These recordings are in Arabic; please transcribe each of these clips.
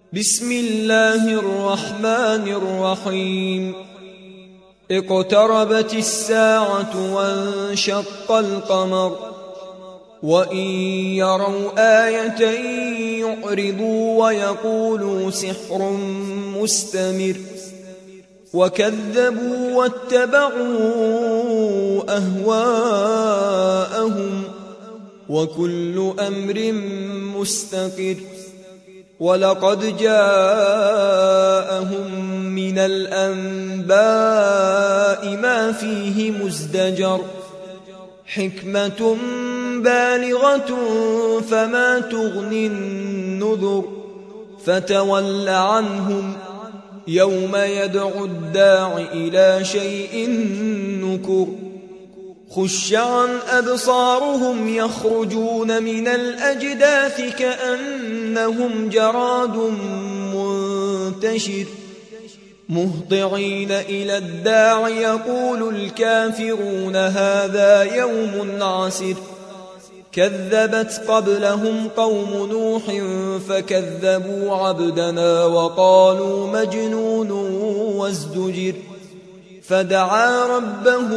بسم الله الرحمن الرحيم. اقتربت الساعة وانشق القمر وإن يروا آية يعرضوا ويقولوا سحر مستمر وكذبوا واتبعوا أهواءهم وكل أمر مستقر. ولقد جاءهم من الأنباء ما فيه مزدجر حكمة بالغة فما تغني النذر. فتول عنهم يوم يدعو الداع إلى شيء نكر. خش عن أبصارهم يخرجون من الأجداث كأنهم جراد منتشر مهطعين إلى الداع يقول الكافرون هذا يوم عسر. كذبت قبلهم قوم نوح فكذبوا عبدنا وقالوا مجنون وازدجر. فدعا ربه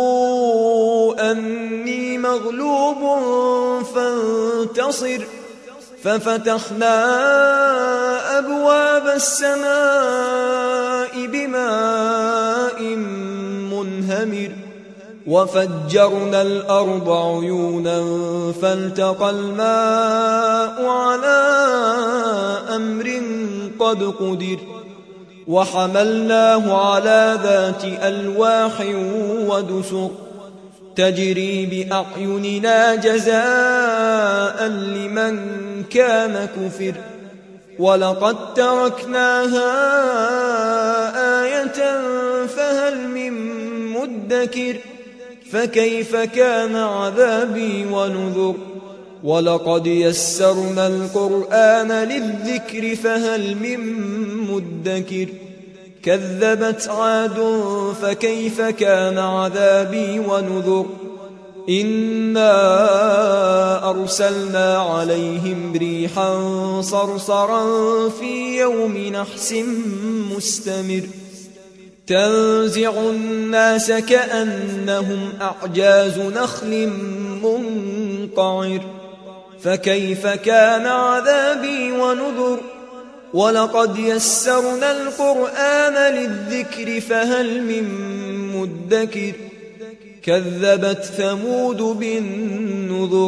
أني مغلوب فانتصر. ففتحنا أبواب السماء بماء منهمر وفجرنا الأرض عيونا فالتقى الماء على أمر قد قدر. وحملناه على ذات ألواح ودسر تجري بأعيننا جزاء لمن كان كفر. ولقد تركناها آية فهل من مدكر. فكيف كان عذابي ونذر. ولقد يسرنا القرآن للذكر فهل من مدكر. كذبت عاد فكيف كان عذابي ونذر. إنا أرسلنا عليهم ريحا صرصرا في يوم نحس مستمر تنزع الناس كأنهم أعجاز نخل منقعر. فكيف كان عذابي ونذر. ولقد يسرنا القرآن للذكر فهل من مدكر. كذبت ثمود بالنذر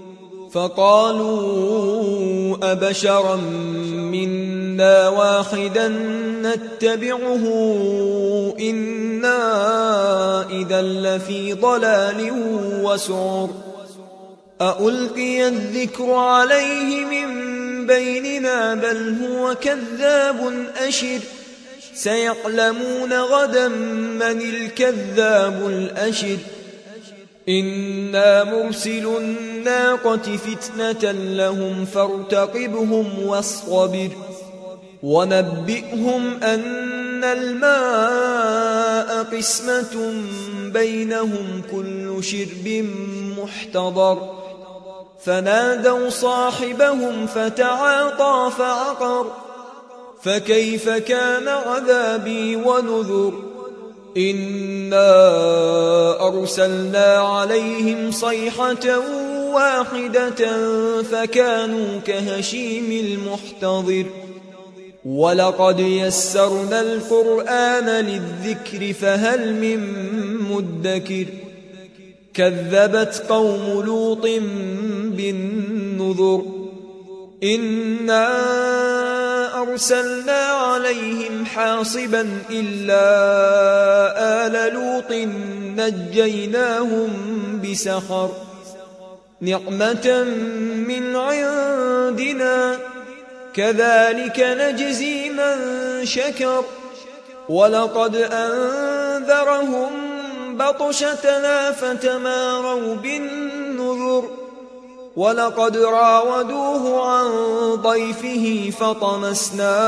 فقالوا أبشرا منا واحدا نتبعه إنا إذا لفي ضلال وسعر. أألقي الذكر عليه من بيننا بل هو كذاب أشر. سيعلمون غدا من الكذاب الأشر. إنا مرسل الناقة فتنة لهم فارتقبهم واصطبر. ونبئهم أن الماء قسمة بينهم كل شرب محتضر. فنادوا صاحبهم فتعاطى فعقر. فكيف كان عذابي ونذر. إنا أرسلنا عليهم صيحة واحدة فكانوا كهشيم المحتضر. ولقد يسرنا القرآن للذكر فهل من مدكر. كذبت قوم لوط بالنذر. إنا أرسلنا عليهم حاصبا إلا آل لوط نجيناهم بسخر نعمة من عندنا كذلك نجزي من شكر. ولقد أنذرهم بطشتنا فتماروا بالنذر. ولقد راودوه عن ضيفه فطمسنا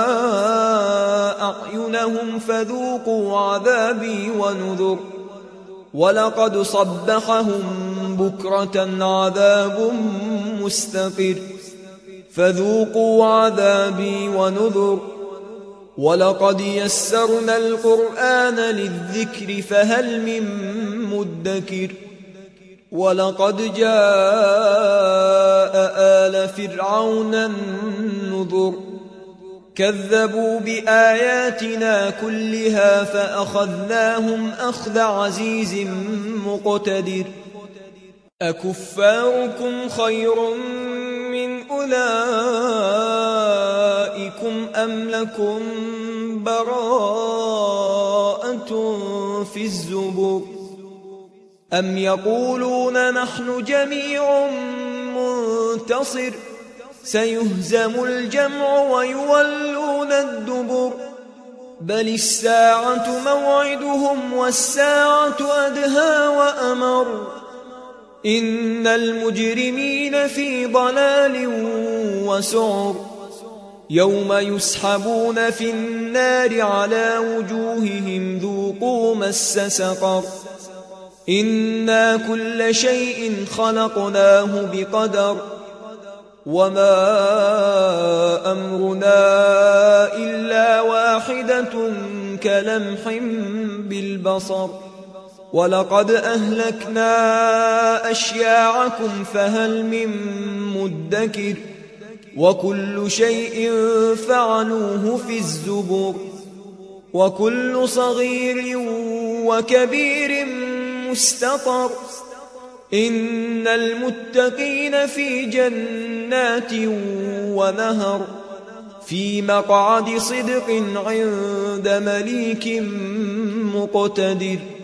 أعينهم فذوقوا عذابي ونذر. ولقد صبحهم بكرة عذاب مستقر فذوقوا عذابي ونذر ولقد يسرنا القرآن للذكر فهل من مدكر ولقد جاء آل فرعون النذر كذبوا بآياتنا كلها فأخذناهم أخذ عزيز مقتدر أكفاركم خير من أولئكم أم لكم براءة في الزبر أم يقولون نحن جميع منتصر سيهزم الجمع ويولون الدبر بل الساعة موعدهم والساعة أدهى وأمر إن المجرمين في ضلال وسعر يوم يسحبون في النار على وجوههم ذوقوا مس سقر إنا كل شيء خلقناه بقدر وما أمرنا إلا واحدة كلمح بالبصر ولقد أهلكنا أشياعكم فهل من مدكر وكل شيء فعلوه في الزبر وكل صغير وكبير مستطر إن المتقين في جنات ونهر في مقعد صدق عند مليك مقتدر